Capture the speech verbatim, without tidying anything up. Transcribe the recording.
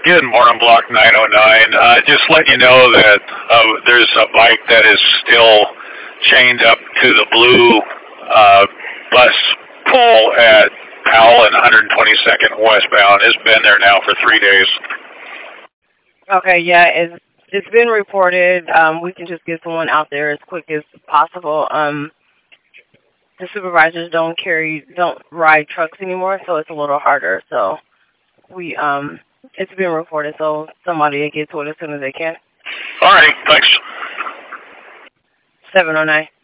Good morning, Block nine oh nine. Uh, just let you know that uh, there's a bike that is still chained up to the blue uh, bus pole at Powell and one twenty-second westbound. It's been there now for three days. Okay, yeah, it's it's been reported. Um, we can just get someone out there as quick as possible. Um, the supervisors don't carry, don't ride trucks anymore, so it's a little harder. So we, um, it's been reported, so somebody will get to it as soon as they can. All right, thanks. seven oh nine.